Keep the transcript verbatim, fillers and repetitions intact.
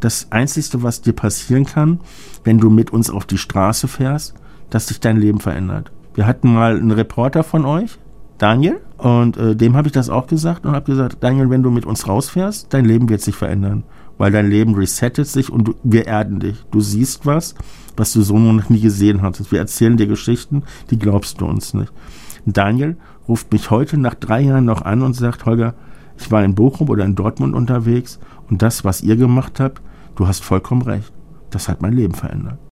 das Einzige, was dir passieren kann, wenn du mit uns auf die Straße fährst, dass sich dein Leben verändert. Wir hatten mal einen Reporter von euch, Daniel, und äh, dem habe ich das auch gesagt und habe gesagt, Daniel, wenn du mit uns rausfährst, dein Leben wird sich verändern, weil dein Leben resettet sich und du, wir erden dich. Du siehst was, was du so noch nie gesehen hattest. Wir erzählen dir Geschichten, die glaubst du uns nicht. Daniel ruft mich heute nach drei Jahren noch an und sagt, Holger, ich war in Bochum oder in Dortmund unterwegs und das, was ihr gemacht habt, du hast vollkommen recht. Das hat mein Leben verändert.